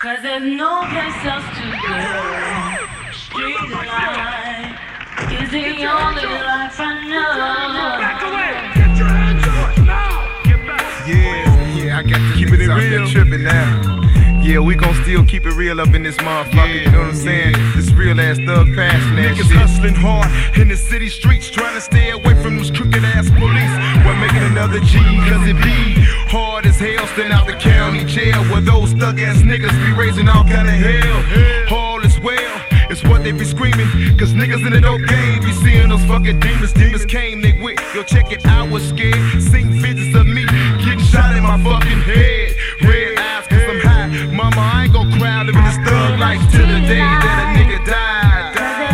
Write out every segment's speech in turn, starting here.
'Cause there's no place else to go. Street life is the only life I know. Back away! Get your hands up now! Get back! Yeah, I got to keep it real. Tripping now. Yeah, we gon' still keep it real up in this motherfucker, you know what I'm saying? This real ass thug passion ass niggas shit. hustling hard in the city streets, trying to stay away from those crooked ass police. While making another G, cause it be hard as hell, staying out the county jail, where those thug ass niggas be raising all kind of hell. All is well, it's what they be screaming, cause niggas in the dope game be seeing those fucking demons. Demons came, they went, yo check it, I was scared, seeing visions of me getting shot in my fucking head. Red eyes cause I'm high, mama I ain't gon' cry, living this thug life till the day that a nigga died.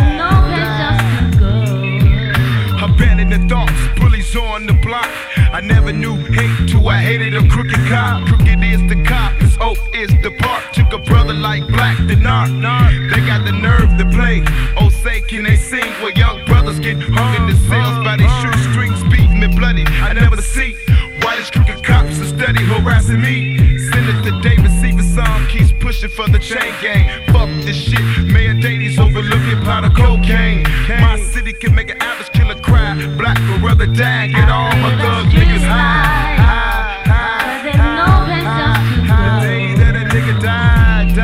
Abandoned thoughts, bullies on the block. I never knew hate till I hated a crooked cop. Crooked is the cop, his hope is the park. Took a brother like Black the Narc. They got the nerve to play. Oh say can they sing where young brothers get hung in the cells by their shoestrings, beaten and bloody. I never see why these crooked cops are steady harassing me. Senator David Severson keeps pushing for the chain gang. Fuck this shit, Mayor Davies overlooking powder cocaine. My city can make an average killer cry. Black would rather die, get all my thug niggas high. Cause there's no place else to go. The day that a nigga died.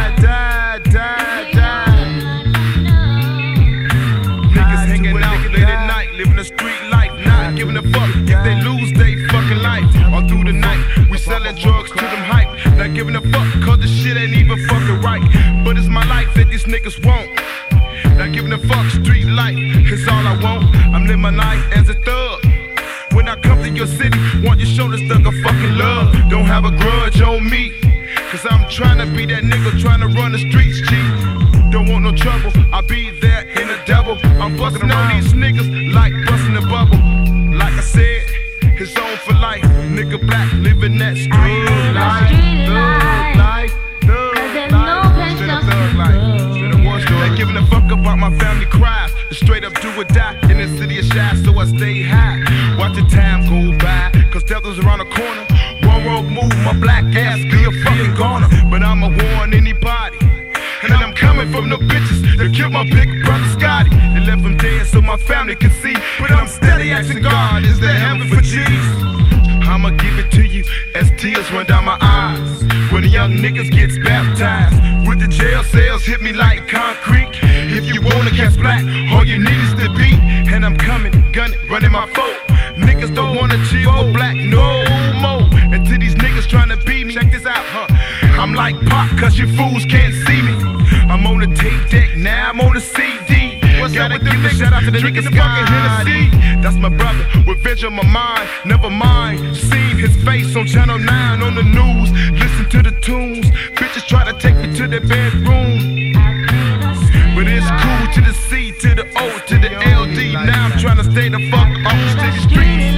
Niggas hanging out late at night, living a street life, not giving a fuck if they lose they fucking life. All through the night, we selling drugs to them hype, not giving a fuck cause the shit ain't even fucking right. But it's my life that these niggas want. Not giving a fuck, street life is all I want. I'm living my life as a thug. When I come to your city, want you show this thug a fucking love. Don't have a grudge on me, cause I'm trying to be that nigga trying to run the streets, G. Don't want no trouble, I'll be there in a double. I'm busting on these niggas like busting a bubble. Like I said, it's on for life. Nigga Black living that street life. Thug life, thug life. Straight up thug life. Not giving a fuck about my family cries. Straight up do or die in the city of Shy, so I stay high. Watch the time go by, cause death is around the corner. One road move, my black ass be a fucking goner. But I'ma warn anybody, and I'm coming from no bitches that killed my big brother Scotty. They left him dead so my family could see. But I'm steady asking God, is there heaven for G's? I'ma give it to you as tears run down my eyes. When the young niggas gets baptized, with the jail cells hit me like concrete. If you wanna catch Black, all you need is the beat. And I'm coming, gunning, running my foe. Niggas don't wanna chill with Black no more. And to these niggas trying to beat me, check this out, I'm like Pop, cause you fools can't see me. I'm on the tape deck, now I'm on the CD. Gotta give a shout out to the niggas fucking Hennessy. That's my brother, revenge on my mind. Never mind, seen his face on Channel 9 on the news. Listen to the tunes, bitches try to take me to their bedroom. But it's cool to the C, to the O, to the LD. Now I'm trying to stay the fuck off the city streets.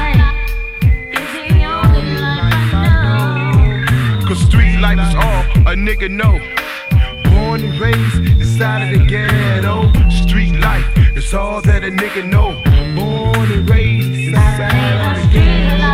Cause street life is all a nigga know. Born and raised inside of the ghetto. Street life is all that a nigga know. Born and raised inside of the ghetto.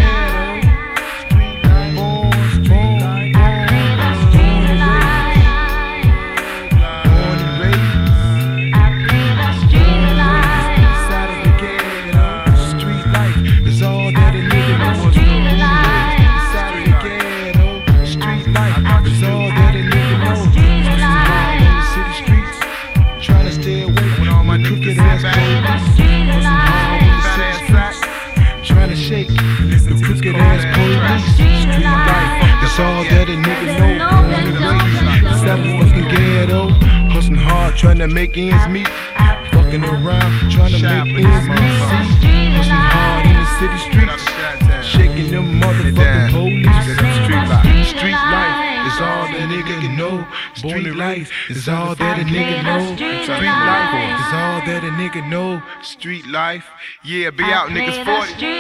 All that a nigga know. Seven fucking ghetto, hustling hard, trying to make ends meet. Fucking around, trying to make ends meet. Hustling hard in the city streets, shaking them motherfucking police. Street life is all that nigga know. Street life is all that a nigga know. Street life is all that a nigga know. Street life, yeah, be out niggas 40.